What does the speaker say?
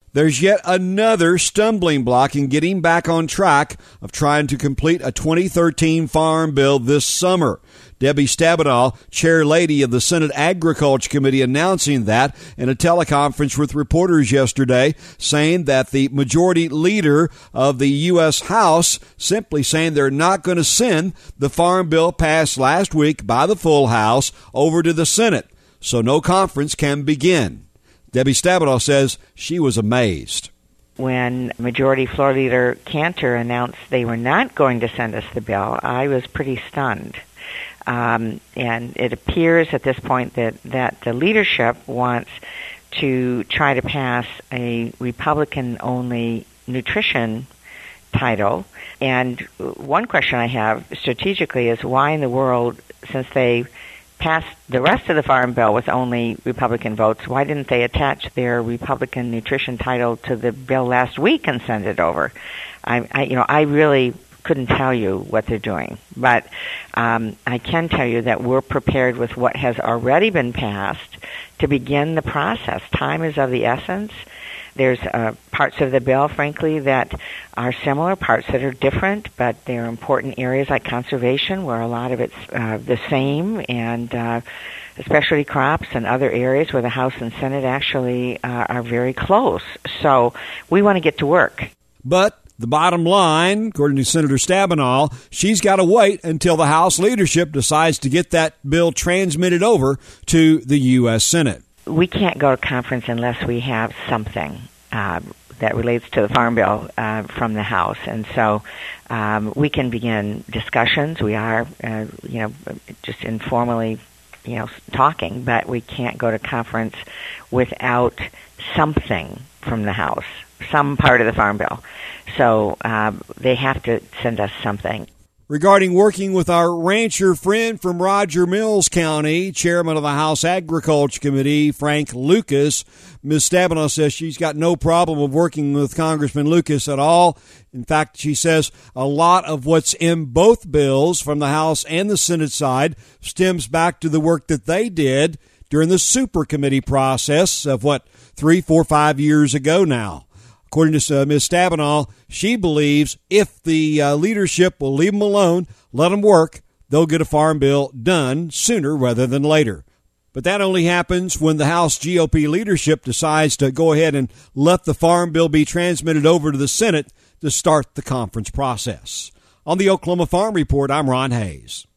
There's yet another stumbling block in getting back on track of trying to complete a 2013 Farm Bill this summer. Debbie Stabenow, chair lady of the Senate Agriculture Committee, announcing that in a teleconference with reporters yesterday, saying that the majority leader of the U.S. House simply saying they're not going to send the Farm Bill passed last week by the full House over to the Senate, so no conference can begin. Debbie Stabenow says she was amazed. When Majority Floor Leader Cantor announced they were not going to send us the bill, I was pretty stunned. And it appears at this point that the leadership wants to try to pass a Republican-only nutrition title. And one question I have strategically is why in the world, since they passed the rest of the Farm Bill with only Republican votes, why didn't they attach their Republican nutrition title to the bill last week and send it over? I really couldn't tell you what they're doing, but I can tell you that we're prepared with what has already been passed to begin the process. Time is of the essence. There's parts of the bill, frankly, that are similar, parts that are different, but they're important areas like conservation, where a lot of it's the same, and especially crops and other areas where the House and Senate actually are very close. So we want to get to work. But the bottom line, according to Senator Stabenow, she's got to wait until the House leadership decides to get that bill transmitted over to the U.S. Senate. We can't go to conference unless we have something that relates to the Farm Bill from the House. And so we can begin discussions. We are, just informally, talking, but we can't go to conference without something from the House, some part of the Farm Bill. So they have to send us something. Regarding working with our rancher friend from Roger Mills County, chairman of the House Agriculture Committee, Frank Lucas, Ms. Stabenow says she's got no problem of working with Congressman Lucas at all. In fact, she says a lot of what's in both bills from the House and the Senate side stems back to the work that they did during the super committee process of 3, 4, 5 years ago now. According to Ms. Stabenow, she believes if the leadership will leave them alone, let them work, they'll get a farm bill done sooner rather than later. But that only happens when the House GOP leadership decides to go ahead and let the farm bill be transmitted over to the Senate to start the conference process. On the Oklahoma Farm Report, I'm Ron Hayes.